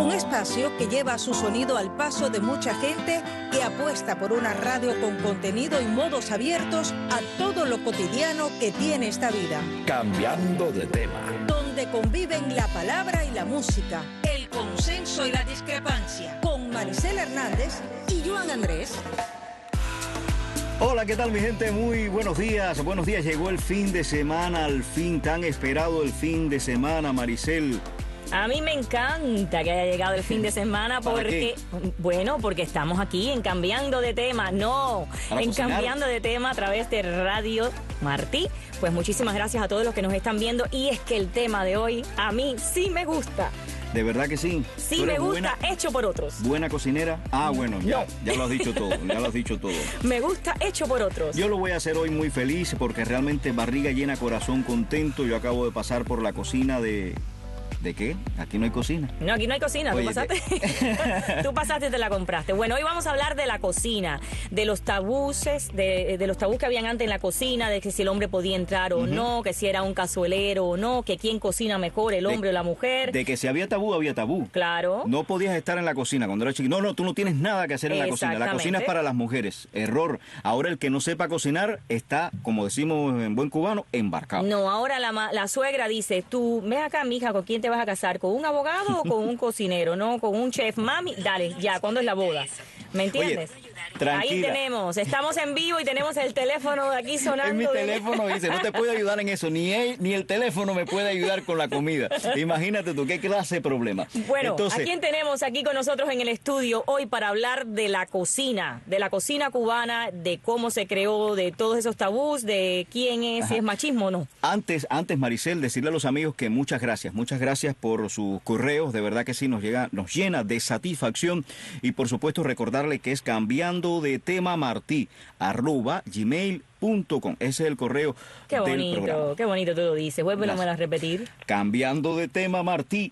Un espacio que lleva su sonido al paso de mucha gente que apuesta por una radio con contenido y modos abiertos a todo lo cotidiano que tiene esta vida. Cambiando de tema. Donde conviven la palabra y la música, el consenso y la discrepancia. Con Maricela Hernández y Joan Andrés. Hola, ¿qué tal mi gente? Muy buenos días. Buenos días, llegó el fin de semana, al fin tan esperado el fin de semana, Maricel. A mí me encanta que haya llegado el fin de semana porque, bueno, porque estamos aquí en Cambiando de Tema, en Cambiando de Tema a través de Radio Martí. Pues muchísimas gracias a todos los que nos están viendo y es que el tema de hoy a mí sí me gusta. ¿De verdad que sí? Sí me gusta, hecho por otros. ¿Buena cocinera? Ah, bueno, ya lo has dicho todo, Me gusta hecho por otros. Yo lo voy a hacer hoy muy feliz porque realmente barriga llena, corazón contento. Yo acabo de pasar por la cocina de... ¿De qué? Aquí no hay cocina. No, aquí no hay cocina. Oye, tú pasaste y te la compraste. Bueno, hoy vamos a hablar de la cocina, de los tabuses, de los tabús que habían antes en la cocina, de que si el hombre podía entrar o no, que si era un cazuelero o no, que quién cocina mejor, el hombre o la mujer. De que si había tabú, había tabú. Claro. No podías estar en la cocina cuando eras chiquito. No, tú no tienes nada que hacer en la cocina. La cocina es para las mujeres. Error. Ahora el que no sepa cocinar está, como decimos en buen cubano, embarcado. No, ahora la suegra dice, tú, ven acá, mija, ¿con quién te vas a casar? ¿Con un abogado o con un cocinero? No, con un chef. Mami, dale, ya, ¿cuándo es la boda? ¿Me entiendes? Oye, tranquila. Ahí estamos en vivo y tenemos el teléfono de aquí sonando. En mi teléfono dice, no te puedo ayudar en eso, ni el teléfono me puede ayudar con la comida. Imagínate tú, qué clase de problema. Bueno, entonces, ¿a quién tenemos aquí con nosotros en el estudio hoy para hablar de la cocina cubana, de cómo se creó, de todos esos tabús, de quién es, si es machismo o no? Antes, Maricel, decirle a los amigos que muchas gracias por sus correos, de verdad que sí, nos llena de satisfacción y por supuesto recordarle que es cambiando de tema Martí, @gmail.com. Ese es el correo del programa. Qué bonito tú lo dices. Vuélvelo a repetir. Cambiando de tema Martí,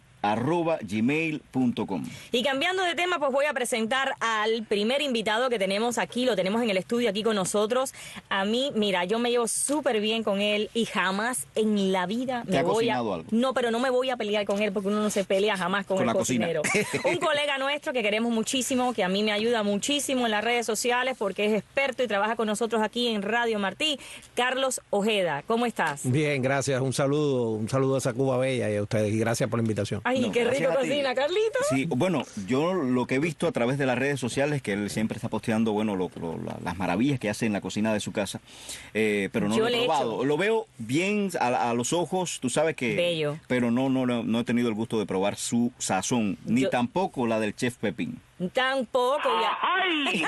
@gmail.com. Y cambiando de tema, pues voy a presentar al primer invitado que tenemos aquí, lo tenemos en el estudio aquí con nosotros. A mí, mira, yo me llevo súper bien con él y jamás en la vida me voy a... algo? No, pero no me voy a pelear con él porque uno no se pelea jamás con el cocinero. Un colega nuestro que queremos muchísimo, que a mí me ayuda muchísimo en las redes sociales porque es experto y trabaja con nosotros aquí en Radio Martí, Carlos Ojeda. ¿Cómo estás? Bien, gracias. Un saludo a esa Cuba bella y a ustedes y gracias por la invitación. Ay, qué rico cocina, Carlito. Sí, bueno, yo lo que he visto a través de las redes sociales, que él siempre está posteando, bueno, las maravillas que hace en la cocina de su casa, pero no lo he probado. Lo veo bien a los ojos, tú sabes que... Bello. Pero no he tenido el gusto de probar su sazón, ni tampoco la del chef Pepín. Tampoco, ya. ¡Ay!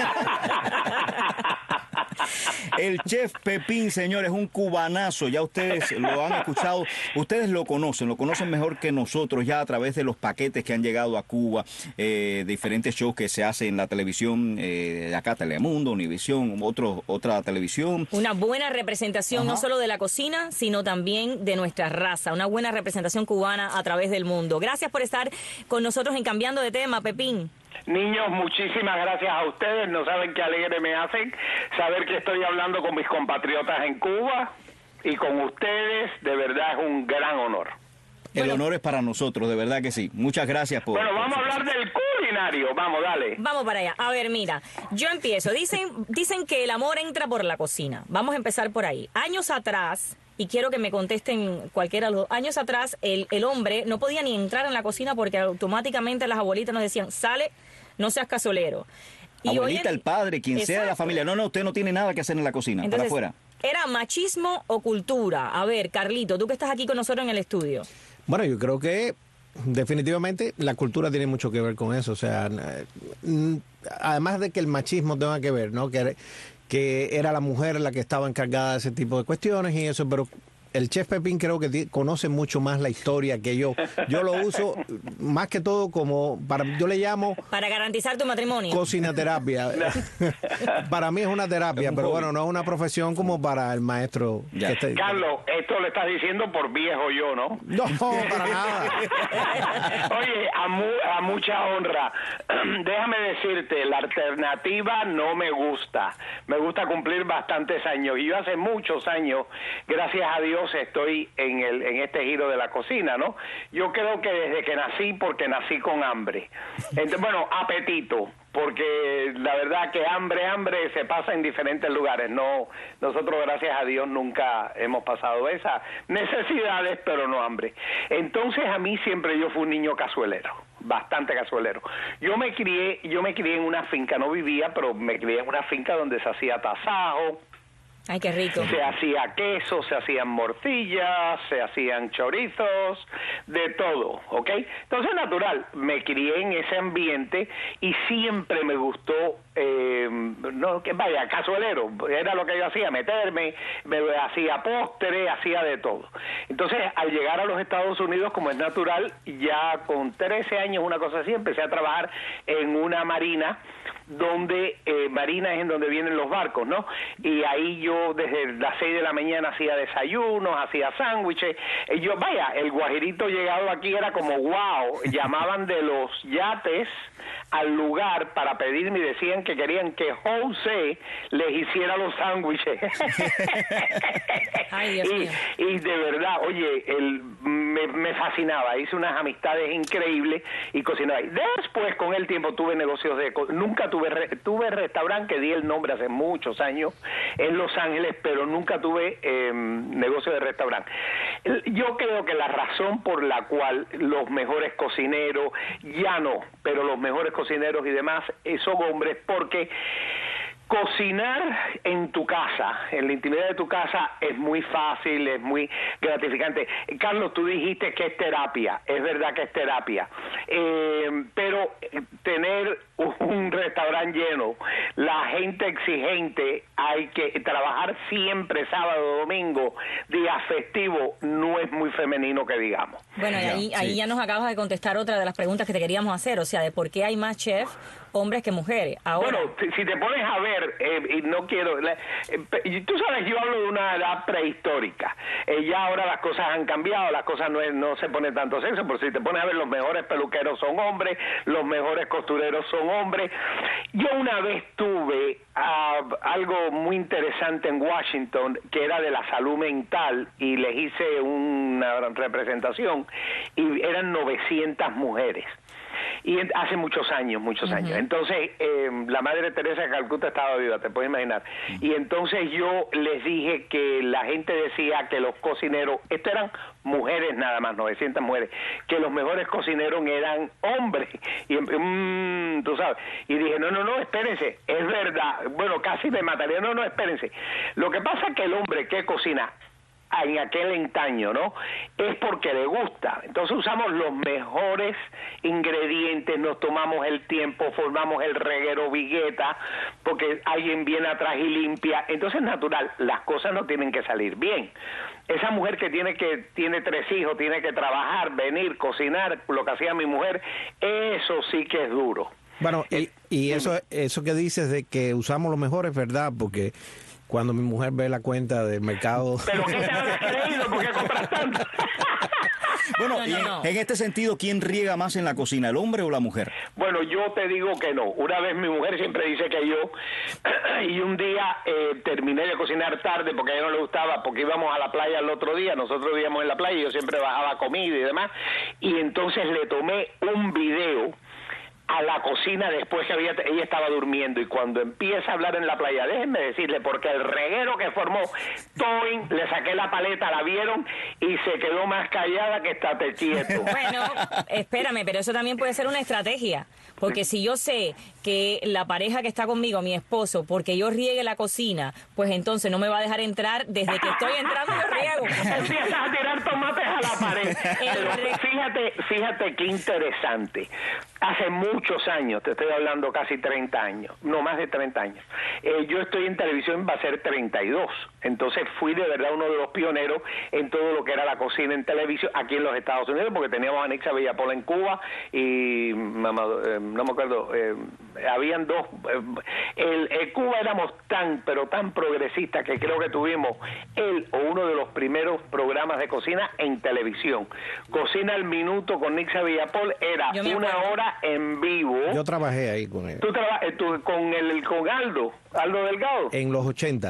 El chef Pepín, señores, un cubanazo. Ya ustedes lo han escuchado, ustedes lo conocen mejor que nosotros ya a través de los paquetes que han llegado a Cuba, diferentes shows que se hacen en la televisión, de acá Telemundo, Univisión, otra televisión. Una buena representación no solo de la cocina, sino también de nuestra raza. Una buena representación cubana a través del mundo. Gracias por estar con nosotros en Cambiando de Tema, Pepín. Niños, muchísimas gracias a ustedes. No saben qué alegre me hacen saber que estoy hablando con mis compatriotas en Cuba y con ustedes. De verdad es un gran honor. El honor es para nosotros, de verdad que sí. Muchas gracias por... Bueno, vamos a hablar del culinario. Vamos, dale. Vamos para allá. A ver, mira, yo empiezo. Dicen que el amor entra por la cocina. Vamos a empezar por ahí. Años atrás... Y quiero que me contesten cualquiera de los años atrás, el hombre no podía ni entrar en la cocina porque automáticamente las abuelitas nos decían, sale, no seas casolero. Y abuelita, el padre, quien sea de la familia. No, usted no tiene nada que hacer en la cocina, entonces, para afuera. ¿Era machismo o cultura? A ver, Carlito, tú que estás aquí con nosotros en el estudio. Bueno, yo creo que definitivamente la cultura tiene mucho que ver con eso. O sea, además de que el machismo tenga que ver, ¿no? Que era la mujer la que estaba encargada de ese tipo de cuestiones y eso, pero el chef Pepín creo que conoce mucho más la historia que yo. Yo lo uso más que todo como, yo le llamo... Para garantizar tu matrimonio. Cocinaterapia. Para mí es una terapia, pero bueno, no es una profesión como para el maestro. Carlos, esto le estás diciendo por viejo yo, ¿no? No, para nada. Oye, a mucha honra. Déjame decirte, la alternativa no me gusta. Me gusta cumplir bastantes años. Y yo hace muchos años, gracias a Dios, años estoy en este giro de la cocina, ¿no? Yo creo que desde que nací, porque nací con hambre. Entonces, bueno, apetito, porque la verdad que hambre se pasa en diferentes lugares. No, nosotros, gracias a Dios, nunca hemos pasado esas necesidades, pero no hambre. Entonces, a mí siempre yo fui un niño cazuelero, bastante cazuelero. Yo me crié en una finca, no vivía, pero me crié en una finca donde se hacía tasajo. Ay, qué rico. Se hacía queso, se hacían morcillas, se hacían chorizos, de todo, ¿ok? Entonces, natural, me crié en ese ambiente y siempre me gustó, cazuelero, era lo que yo hacía, meterme, me hacía postre, hacía de todo. Entonces, al llegar a los Estados Unidos, como es natural, ya con 13 años, una cosa así, empecé a trabajar en una marina, donde marina es en donde vienen los barcos, ¿no? Y ahí yo desde las 6 de la mañana hacía desayunos, hacía sándwiches. El guajirito llegado aquí era como wow, llamaban de los yates al lugar para pedirme y decían que querían que José les hiciera los sándwiches. Ay, Dios mío. Y de verdad, oye, me fascinaba, hice unas amistades increíbles y cocinaba. Después, con el tiempo, tuve negocios nunca tuve restaurante, que di el nombre hace muchos años en Los Ángeles, pero nunca tuve negocio de restaurante. Yo creo que la razón por la cual los mejores cocineros, ya no, pero los mejores cocineros y demás son hombres, porque cocinar en tu casa, en la intimidad de tu casa, es muy fácil, es muy gratificante. Carlos, tú dijiste que es terapia, es verdad que es terapia, pero tener un restaurante lleno, la gente exigente, hay que trabajar siempre sábado, domingo, día festivo, no es muy femenino que digamos. Bueno, y ahí ya nos acabas de contestar otra de las preguntas que te queríamos hacer, o sea, de por qué hay más chefs hombres que mujeres. Ahora, bueno, si te pones a ver, y no quiero, tú sabes, yo hablo de una edad prehistórica, ya ahora las cosas han cambiado, las cosas no se pone tanto sexo, pero si te pones a ver, los mejores peluqueros son hombres, los mejores costureros son hombres. Yo una vez tuve algo muy interesante en Washington, que era de la salud mental, y les hice una representación, y eran 900 mujeres. Y hace muchos años. Entonces, la Madre Teresa de Calcuta estaba viva, te puedes imaginar. Y entonces yo les dije que la gente decía que los cocineros, esto eran mujeres nada más, 900 mujeres, que los mejores cocineros eran hombres. Y tú sabes. Y dije, no, espérense, es verdad. Bueno, casi me mataría. No, espérense. Lo que pasa es que el hombre que cocina en aquel antaño, ¿no? Es porque le gusta. Entonces usamos los mejores ingredientes, nos tomamos el tiempo, formamos el reguero vigueta, porque alguien viene atrás y limpia. Entonces, natural, las cosas no tienen que salir bien. Esa mujer que tiene 3 hijos, tiene que trabajar, venir, cocinar, lo que hacía mi mujer, eso sí que es duro. Bueno, y eso que dices de que usamos lo mejor es verdad, porque cuando mi mujer ve la cuenta del mercado... ¿Pero qué te habrás creído? ¿Por qué compras tanto? Bueno, No. en este sentido, ¿quién riega más en la cocina, el hombre o la mujer? Bueno, yo te digo que no. Una vez mi mujer siempre dice que yo, y un día terminé de cocinar tarde porque a ella no le gustaba, porque íbamos a la playa el otro día, nosotros vivíamos en la playa y yo siempre bajaba comida y demás, y entonces le tomé un video a la cocina después que ella estaba durmiendo, y cuando empieza a hablar en la playa, déjenme decirle, porque el reguero que formó Toin, le saqué la paleta, la vieron y se quedó más callada que estate quieto. Bueno, espérame, pero eso también puede ser una estrategia, porque si yo sé que la pareja que está conmigo, mi esposo, porque yo riegue la cocina, pues entonces no me va a dejar entrar. Desde que estoy entrando yo riego. Empiezas a tirar tomates a la pared. Pero fíjate qué interesante. Hace muchos años, te estoy hablando casi 30 años, no más de 30 años. Yo estoy en televisión, va a ser 32. Entonces fui de verdad uno de los pioneros en todo lo que era la cocina en televisión aquí en los Estados Unidos, porque teníamos a Nixa Villapol en Cuba y no me acuerdo, habían dos. Cuba éramos pero tan progresistas que creo que tuvimos uno de los primeros programas de cocina en televisión. Cocina al minuto con Nixa Villapol era una hora en vivo. Yo trabajé ahí con él. ¿Tú con Aldo Delgado? En los 80.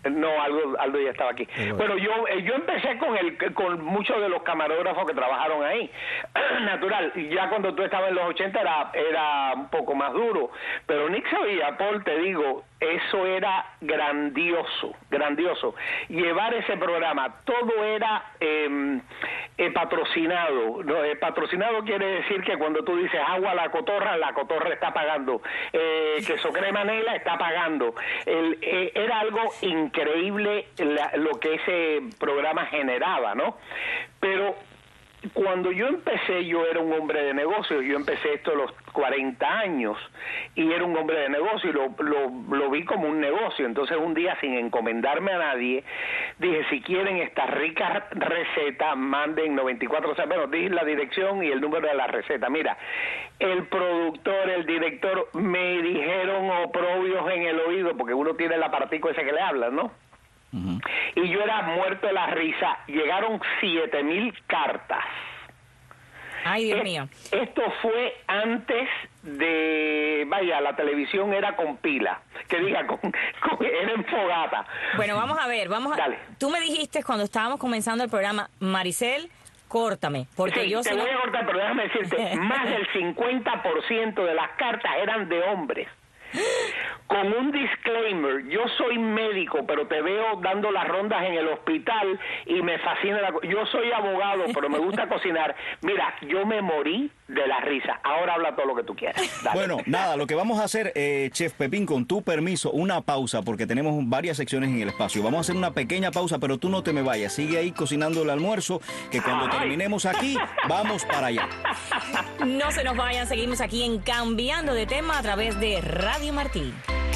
No, Aldo ya estaba aquí. Bueno, yo empecé con muchos de los camarógrafos que trabajaron ahí. Natural, ya cuando tú estabas en los 80 era un poco más duro. Pero Nick sabía, Paul, te digo, eso era grandioso, grandioso. Llevar ese programa, todo era patrocinado. ¿No? Patrocinado quiere decir que cuando tú dices agua a la cotorra está pagando. Queso crema Nela está pagando. Era algo increíble lo que ese programa generaba, ¿no? Pero cuando yo empecé, yo era un hombre de negocios. Yo empecé esto a los 40 años y era un hombre de negocio y lo vi como un negocio. Entonces un día, sin encomendarme a nadie, dije, si quieren esta rica receta, manden 94, bueno, dije la dirección y el número de la receta. Mira, el productor, el director me dijeron oprobios en el oído, porque uno tiene el aparatico ese que le hablan, ¿no? Uh-huh. Y yo era muerto de la risa. Llegaron 7,000 cartas. Ay, Dios mío. Esto fue antes de... Vaya, la televisión era con pila. Que diga, era en fogata. Bueno, vamos a ver, Dale. Tú me dijiste cuando estábamos comenzando el programa, Maricel, córtame, porque sí, yo... te voy a cortar, pero déjame decirte, más del 50% de las cartas eran de hombres. Con un disclaimer, yo soy médico, pero te veo dando las rondas en el hospital y me fascina yo soy abogado, pero me gusta cocinar. Mira, yo me morí de la risa. Ahora habla todo lo que tú quieras. Dale. Bueno, nada, lo que vamos a hacer, Chef Pepín, con tu permiso, una pausa, porque tenemos varias secciones en el espacio. Vamos a hacer una pequeña pausa, pero tú no te me vayas. Sigue ahí cocinando el almuerzo, que cuando terminemos aquí, vamos para allá. No se nos vayan, seguimos aquí en Cambiando de Tema a través de Radio Martí.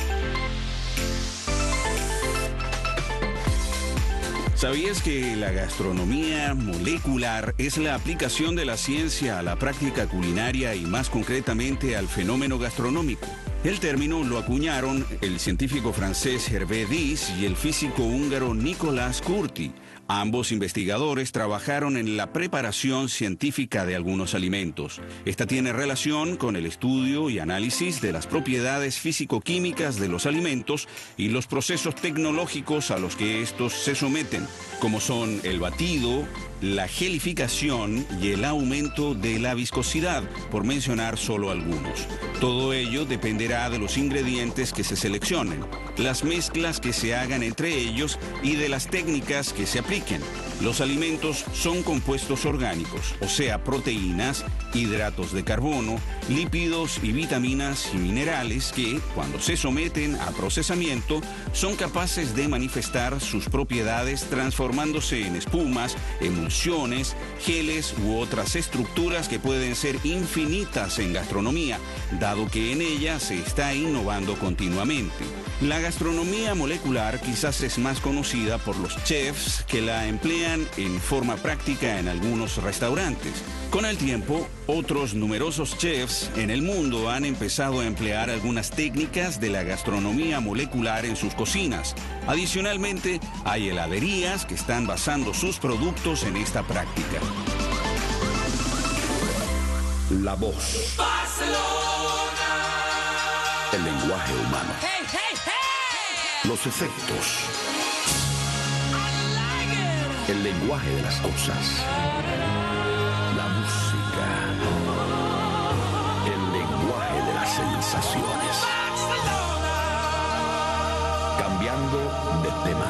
¿Sabías que la gastronomía molecular es la aplicación de la ciencia a la práctica culinaria y más concretamente al fenómeno gastronómico? El término lo acuñaron el científico francés Hervé Diess y el físico húngaro Nicolas Curti. Ambos investigadores trabajaron en la preparación científica de algunos alimentos. Esta tiene relación con el estudio y análisis de las propiedades físico-químicas de los alimentos y los procesos tecnológicos a los que estos se someten, como son el batido, la gelificación y el aumento de la viscosidad, por mencionar solo algunos. Todo ello dependerá de los ingredientes que se seleccionen, las mezclas que se hagan entre ellos y de las técnicas que se apliquen. Los alimentos son compuestos orgánicos, o sea, proteínas, hidratos de carbono, lípidos y vitaminas y minerales que, cuando se someten a procesamiento, son capaces de manifestar sus propiedades transformándose en espumas, emulsiones, geles u otras estructuras que pueden ser infinitas en gastronomía, dado que en ella se está innovando continuamente. La gastronomía molecular quizás es más conocida por los chefs que la emplean en forma práctica en algunos restaurantes. Con el tiempo, otros numerosos chefs en el mundo han empezado a emplear algunas técnicas de la gastronomía molecular en sus cocinas. Adicionalmente, hay heladerías que están basando sus productos en esta práctica. La voz. El lenguaje humano. Los efectos. El lenguaje de las cosas. La música. El lenguaje de las sensaciones. Cambiando de tema.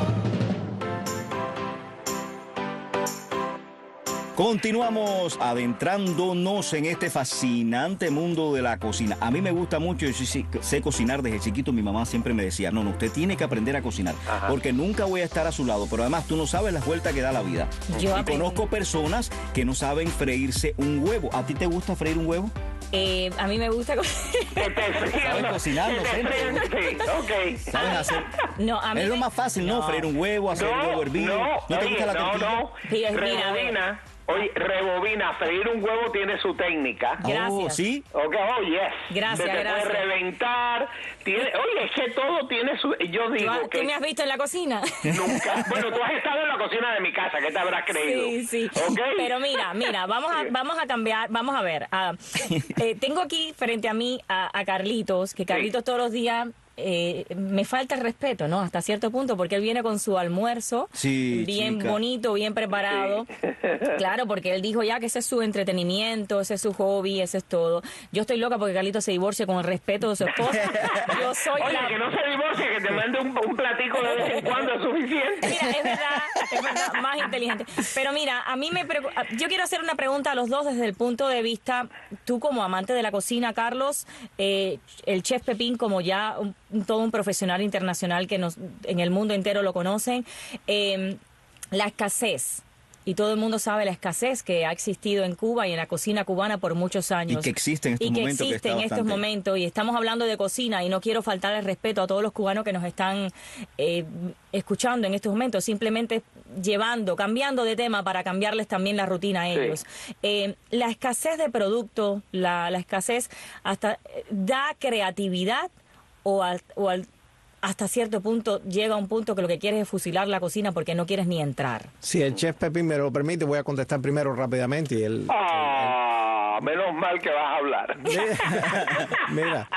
Continuamos adentrándonos en este fascinante mundo de la cocina. A mí me gusta mucho, yo sí sé cocinar desde chiquito. Mi mamá siempre me decía, no, usted tiene que aprender a cocinar, porque nunca voy a estar a su lado, pero además tú no sabes las vueltas que da la vida. Y conozco personas que no saben freírse un huevo. ¿A ti te gusta freír un huevo? A mí me gusta ¿Sabes cocinar? No sé. Okay. ¿Sabes hacer? No, a mí es lo más fácil, ¿no? Freír un huevo, hacer un huevo hervido. ¿No te gusta la tortilla? Rebobina. Oye, rebobina, freír un huevo tiene su técnica. Gracias. Oh, ¿sí? Okay, yes. Gracias, puede reventar. Oye, es que todo tiene su... Yo digo que... ¿Tú me has visto en la cocina? Nunca. Bueno, tú has estado en la cocina de mi casa, ¿qué te habrás creído? Sí. Okay. Pero mira, vamos a cambiar, vamos a ver. Tengo aquí frente a mí a Carlitos, que Carlitos todos los días me falta el respeto, ¿no? Hasta cierto punto, porque él viene con su almuerzo bien bonito, bien preparado. Sí. Claro, porque él dijo ya que ese es su entretenimiento, ese es su hobby, ese es todo. Yo estoy loca porque Carlito se divorcie con el respeto de su esposa. Yo soy que no se divorcie, que te mande un platico de vez en cuando es suficiente. Mira, es verdad, más inteligente. Pero mira, a mí yo quiero hacer una pregunta a los dos desde el punto de vista, tú como amante de la cocina, Carlos, el chef Pepín como ya todo un profesional internacional que en el mundo entero lo conocen, la escasez. Y todo el mundo sabe la escasez que ha existido en Cuba y en la cocina cubana por muchos años. Y que existe en estos momentos. Y estamos hablando de cocina y no quiero faltar el respeto a todos los cubanos que nos están escuchando en estos momentos, simplemente cambiando de tema para cambiarles también la rutina a ellos. Sí. La escasez de productos, la escasez hasta da creatividad hasta cierto punto llega a un punto que lo que quieres es fusilar la cocina porque no quieres ni entrar. Si el chef Pepín me lo permite, voy a contestar primero rápidamente. Y menos mal que vas a hablar. Mira,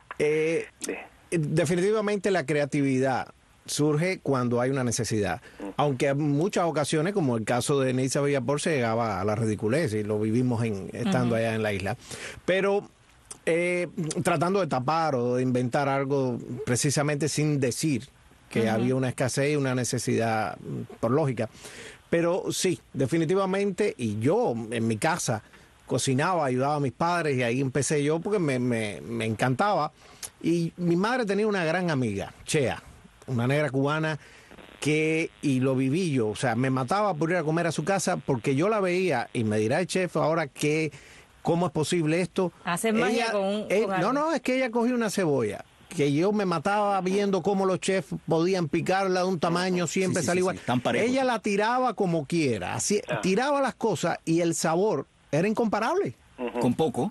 definitivamente la creatividad surge cuando hay una necesidad. Aunque en muchas ocasiones, como el caso de Neisa Villapor, se llegaba a la ridiculez y lo vivimos estando allá en la isla. Pero tratando de tapar o de inventar algo precisamente sin decir que había una escasez y una necesidad por lógica. Pero sí, definitivamente, y yo en mi casa cocinaba, ayudaba a mis padres y ahí empecé yo porque me encantaba. Y mi madre tenía una gran amiga, Chea, una negra cubana y lo viví yo, o sea, me mataba por ir a comer a su casa porque yo la veía y me dirá el chef ahora que ¿cómo es posible esto? Hacer magia No, es que ella cogió una cebolla que yo me mataba viendo cómo los chefs podían picarla de un tamaño, siempre salía igual. Ella la tiraba como quiera, así, tiraba las cosas y el sabor era incomparable. Con poco.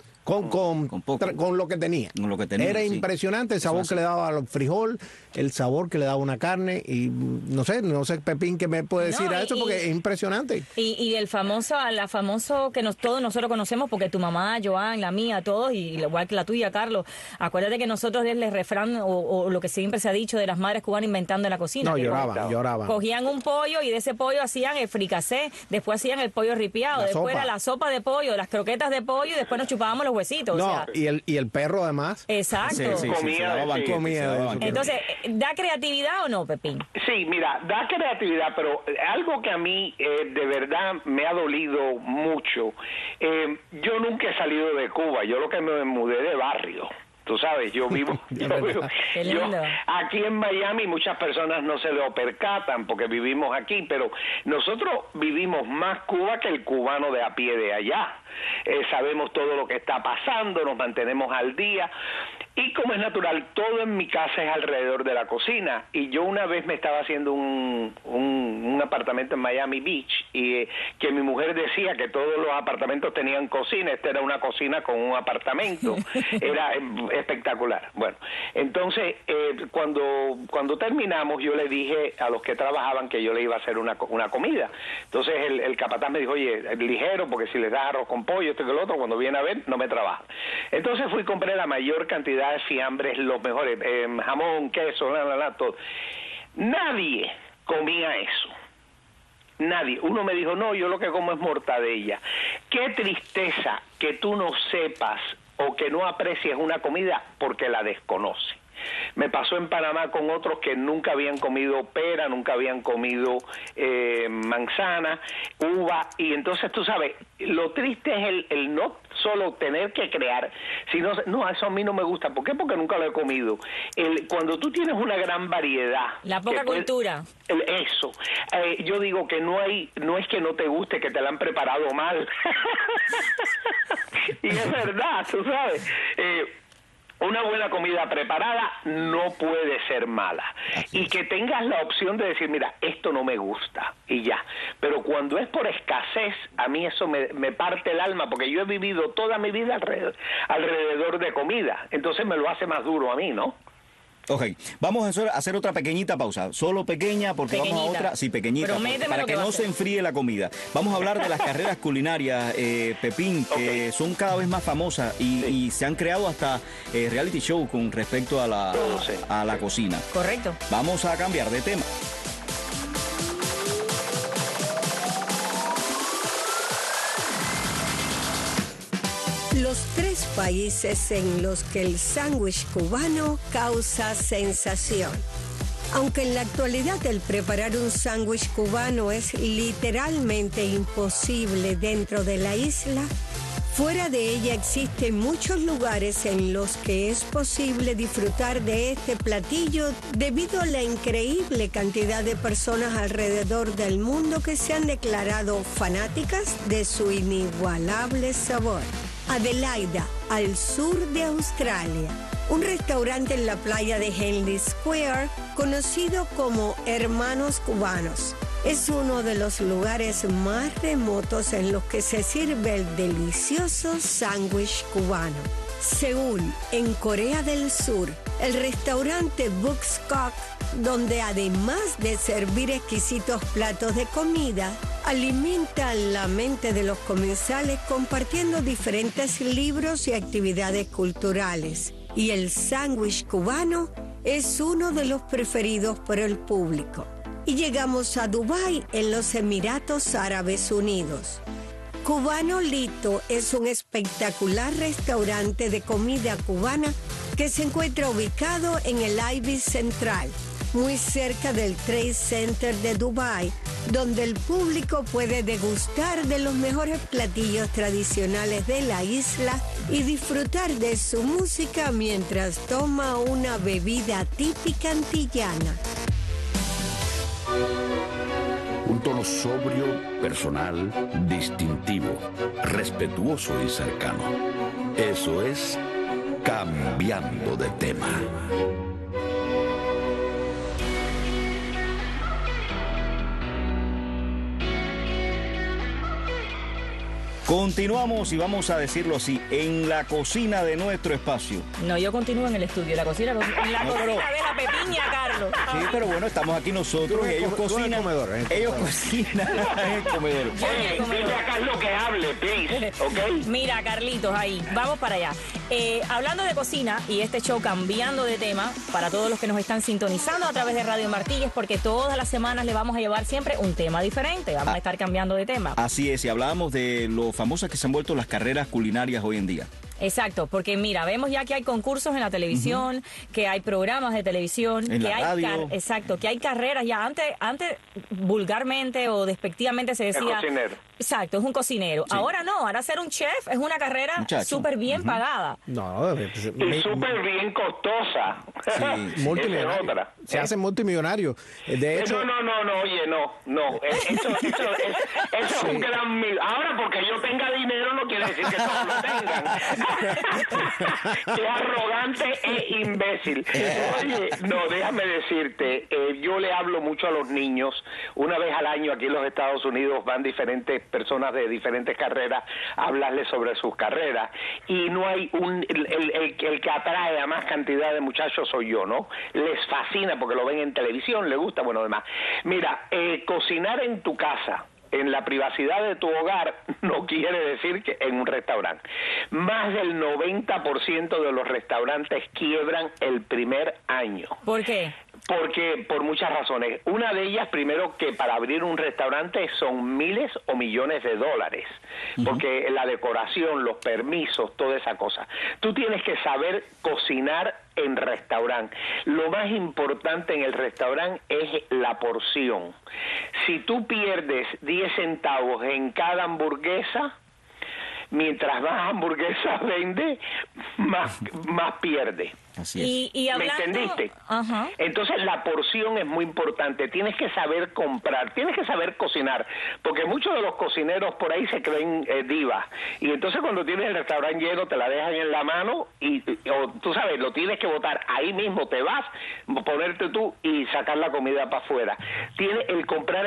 Con lo que tenía. Era impresionante el sabor que le daba al frijol, el sabor que le daba una carne y no sé, Pepín, ¿qué me puede decir a eso? Porque es impresionante. Y el famoso que todos nosotros conocemos, porque tu mamá, Joan, la mía, todos, y igual que la tuya, Carlos, acuérdate que nosotros les refrán o lo que siempre se ha dicho de las madres cubanas inventando en la cocina. No, lloraban. Cogían un pollo y de ese pollo hacían el fricasé, después hacían el pollo ripiado, después era la sopa de pollo, las croquetas de pollo y después nos chupábamos los huesitos. No, o sea, y el perro además. Exacto. Comía. Entonces, ¿da creatividad o no, Pepín? Sí, mira, da creatividad, pero algo que a mí de verdad me ha dolido mucho. Yo nunca he salido de Cuba, yo lo que me mudé de barrio. Tú sabes, yo vivo aquí en Miami, muchas personas no se lo percatan porque vivimos aquí, pero nosotros vivimos más Cuba que el cubano de a pie de allá. Sabemos todo lo que está pasando, nos mantenemos al día. Y como es natural, todo en mi casa es alrededor de la cocina. Y yo una vez me estaba haciendo un apartamento en Miami Beach y que mi mujer decía que todos los apartamentos tenían cocina. Esta era una cocina con un apartamento. Era espectacular. Bueno, entonces cuando terminamos yo le dije a los que trabajaban que yo le iba a hacer una comida. Entonces el capataz me dijo, oye, ligero, porque si les das arroz con pollo, esto y lo otro, cuando viene a ver, no me trabaja. Entonces fui y compré la mayor cantidad de fiambres, los mejores, jamón, queso, todo. Nadie comía eso. Nadie. Uno me dijo, no, yo lo que como es mortadella. Qué tristeza que tú no sepas o que no aprecies una comida porque la desconoce. Me pasó en Panamá con otros que nunca habían comido pera, nunca habían comido manzana, uva, y entonces tú sabes, lo triste es el no solo tener que crear, sino, no, eso a mí no me gusta. ¿Por qué? Porque nunca lo he comido. Cuando tú tienes una gran variedad... La poca cultura. Eso. Yo digo que no es que no te guste, que te la han preparado mal. Y es verdad, tú sabes. Una buena comida preparada no puede ser mala. Y que tengas la opción de decir, mira, esto no me gusta, y ya. Pero cuando es por escasez, a mí eso me parte el alma, porque yo he vivido toda mi vida alrededor de comida. Entonces me lo hace más duro a mí, ¿no? Ok, vamos a hacer otra pequeñita pausa, solo pequeña porque vamos a otra, sí, pequeñita, Prométeme para lo que que va no a se hacer. enfríe la comida. Vamos a hablar de las carreras culinarias, Pepín, que son cada vez más famosas y se han creado hasta reality show con respecto a la cocina. Correcto. Vamos a cambiar de tema. Los 3 países en los que el sándwich cubano causa sensación. Aunque en la actualidad el preparar un sándwich cubano es literalmente imposible dentro de la isla, fuera de ella existen muchos lugares en los que es posible disfrutar de este platillo debido a la increíble cantidad de personas alrededor del mundo que se han declarado fanáticas de su inigualable sabor. Adelaida, al sur de Australia. Un restaurante en la playa de Henley Square, conocido como Hermanos Cubanos. Es uno de los lugares más remotos en los que se sirve el delicioso sándwich cubano. Seúl, en Corea del Sur, el restaurante Bukskok, donde además de servir exquisitos platos de comida, alimentan la mente de los comensales compartiendo diferentes libros y actividades culturales. Y el sándwich cubano es uno de los preferidos por el público. Y llegamos a Dubái, en los Emiratos Árabes Unidos. Cubano Lito es un espectacular restaurante de comida cubana que se encuentra ubicado en el Ibis Central, muy cerca del Trade Center de Dubái, donde el público puede degustar de los mejores platillos tradicionales de la isla y disfrutar de su música mientras toma una bebida típica antillana. Un tono sobrio, personal, distintivo, respetuoso y cercano. Eso es Cambiando de Tema. Continuamos y vamos a decirlo así, en la cocina de nuestro espacio. No, yo continúo en el estudio, en la cocina de la Pepiña, Carlos. Sí, pero bueno, estamos aquí nosotros y ellos cocinan. Ellos cocinan en el comedor. Oye, dile a Carlos que hable, please, ¿ok? Mira, Carlitos, ahí, vamos para allá. Hablando de cocina y este show cambiando de tema, para todos los que nos están sintonizando a través de Radio Martínez, porque todas las semanas le vamos a llevar siempre un tema diferente. Vamos a estar cambiando de tema. Así es, y hablábamos de lo famosas que se han vuelto las carreras culinarias hoy en día. Exacto, porque mira, vemos ya que hay concursos en la televisión, que hay programas de televisión, en que la hay radio. exacto, que hay carreras ya. Antes vulgarmente o despectivamente se decía, El cocinero. exacto, es un cocinero. Sí. Ahora no, ahora ser un chef es una carrera súper bien pagada. No, Y súper bien costosa. Sí, Esa es multimillonario. otra. Se hacen multimillonarios. De hecho, No, oye, no. Eso es un gran mil. Ahora, porque yo tenga dinero no quiere decir que todos lo tengan. Qué arrogante e imbécil. Oye, no, déjame decirte, yo le hablo mucho a los niños. Una vez al año aquí en los Estados Unidos van diferentes personas de diferentes carreras a hablarles sobre sus carreras. Y no hay el que atrae a más cantidad de muchachos soy yo, ¿no? Les fascina porque lo ven en televisión, les gusta, bueno, demás. Mira, cocinar en tu casa, en la privacidad de tu hogar, no quiere decir que en un restaurante. Más del 90% de los restaurantes quiebran el primer año. ¿Por qué? Porque por muchas razones. Una de ellas, primero, que para abrir un restaurante son miles o millones de dólares, porque la decoración, los permisos, toda esa cosa. Tú tienes que saber cocinar en restaurante. Lo más importante en el restaurante es la porción. Si tú pierdes 10 centavos en cada hamburguesa, mientras más hamburguesas vende, más pierde. Así es. Y hablando, ¿me entendiste? Ajá. Entonces la porción es muy importante. Tienes que saber comprar, tienes que saber cocinar, porque muchos de los cocineros por ahí se creen divas. Y entonces cuando tienes el restaurante lleno te la dejan en la mano o tú sabes, lo tienes que botar ahí mismo, te vas, ponerte tú y sacar la comida para afuera. El comprar